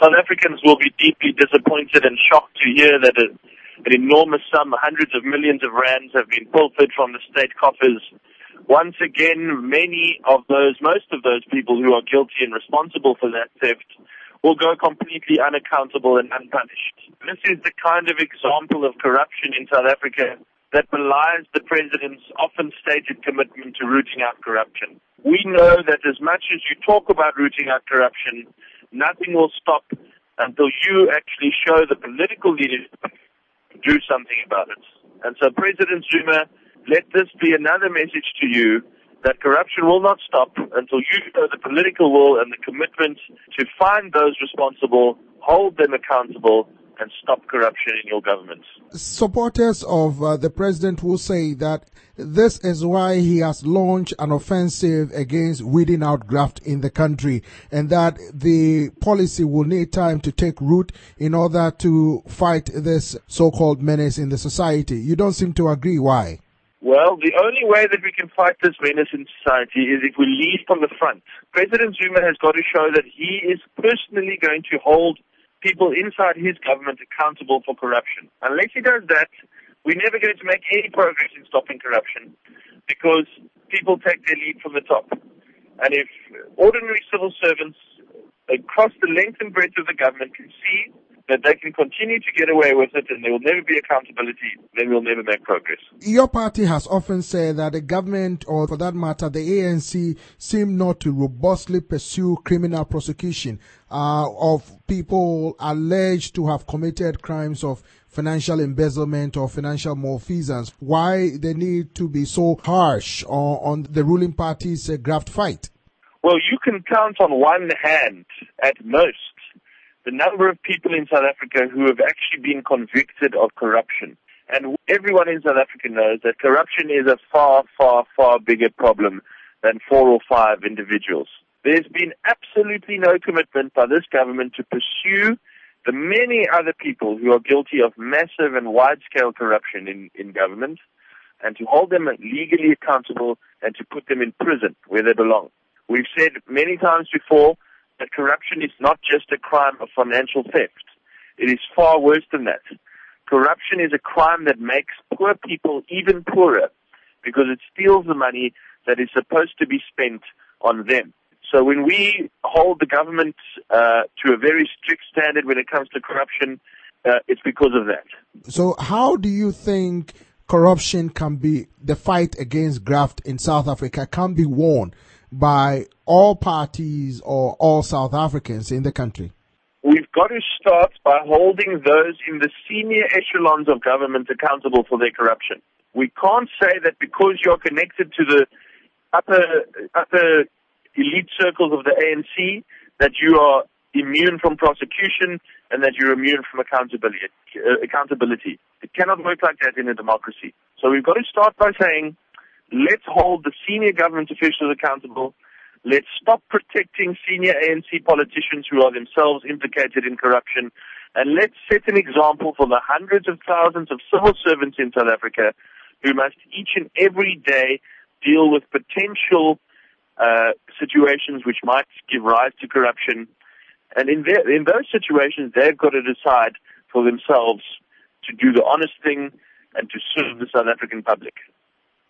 South Africans will be deeply disappointed and shocked to hear that an enormous sum, hundreds of millions of rands, have been pilfered from the state coffers. Once again, most of those people who are guilty and responsible for that theft will go completely unaccountable and unpunished. This is the kind of example of corruption in South Africa that belies the president's often stated commitment to rooting out corruption. We know that as much as you talk about rooting out corruption, nothing will stop until you actually show the political leadership to do something about it. And so, President Zuma, let this be another message to you that corruption will not stop until you show the political will and the commitment to find those responsible, hold them accountable, and stop corruption in your government. Supporters of the president will say that this is why he has launched an offensive against weeding out graft in the country, and that the policy will need time to take root in order to fight this so-called menace in the society. You don't seem to agree. Why? Well, the only way that we can fight this menace in society is if we lead from the front. President Zuma has got to show that he is personally going to hold people inside his government accountable for corruption. Unless he does that, we're never going to make any progress in stopping corruption because people take their lead from the top. And if ordinary civil servants across the length and breadth of the government can see that they can continue to get away with it and there will never be accountability, then we'll never make progress. Your party has often said that the government, or for that matter, the ANC, seem not to robustly pursue criminal prosecution of people alleged to have committed crimes of financial embezzlement or financial malfeasance. Why they need to be so harsh on the ruling party's graft fight? Well, you can count on one hand, at most, the number of people in South Africa who have actually been convicted of corruption. And everyone in South Africa knows that corruption is a far, far, far bigger problem than 4 or 5 individuals. There's been absolutely no commitment by this government to pursue the many other people who are guilty of massive and wide-scale corruption in government and to hold them legally accountable and to put them in prison where they belong. We've said many times before that corruption is not just a crime of financial theft. It is far worse than that. Corruption is a crime that makes poor people even poorer because it steals the money that is supposed to be spent on them. So when we hold the government to a very strict standard when it comes to corruption, it's because of that. So how do you think corruption can be, the fight against graft in South Africa can be won by all parties or all South Africans in the country? We've got to start by holding those in the senior echelons of government accountable for their corruption. We can't say that because you're connected to the upper elite circles of the ANC that you are immune from prosecution and that you're immune from accountability. It cannot work like that in a democracy. So we've got to start by saying, let's hold the senior government officials accountable. Let's stop protecting senior ANC politicians who are themselves implicated in corruption. And let's set an example for the hundreds of thousands of civil servants in South Africa who must each and every day deal with potential situations which might give rise to corruption. And in those situations, they've got to decide for themselves to do the honest thing and to serve the South African public.